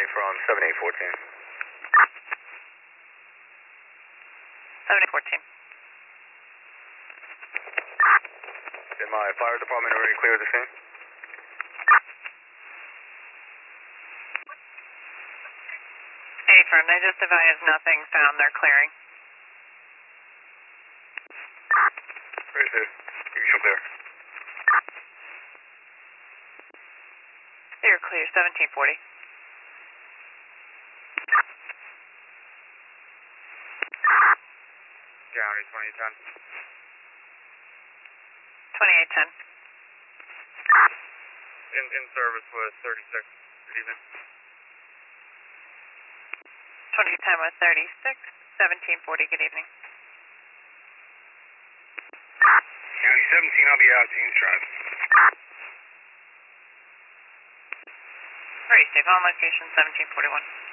from 7814. 7814. Did my fire department already clear the scene? Hey, firm, they just advised nothing found. They're clearing. Very good. You should clear. You're clear, 1740. County 2010. 2810. In service with 36. Good evening. 2010 with 36, 1740, good evening. County 17, I'll be out to Eastdrive. Very safe, on location 1741.